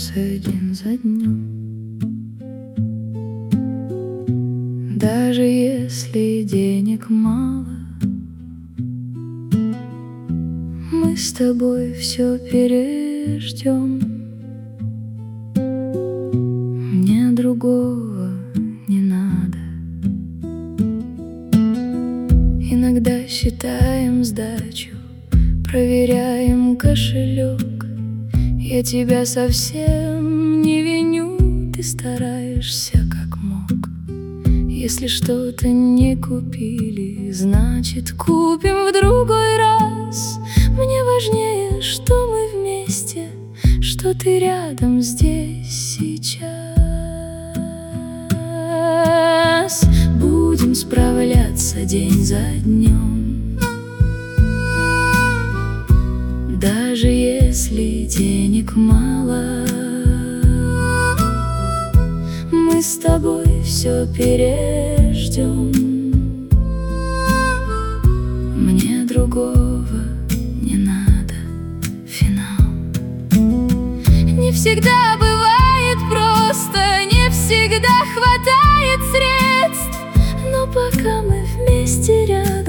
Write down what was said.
справляемся день за днем. Даже если денег мало, мы с тобой все переждем. Мне другого не надо. Иногда считаем сдачу, проверяем кошелек. Я тебя совсем не виню, ты стараешься как мог. Если что-то не купили, значит купим в другой раз. Мне важнее, что мы вместе, что ты рядом здесь сейчас. Будем справляться день за днем, даже если денег мало. Мы с тобой все переждем. Мне другого не надо. Финал. Не всегда бывает просто, не всегда хватает средств, но пока мы вместе рядом,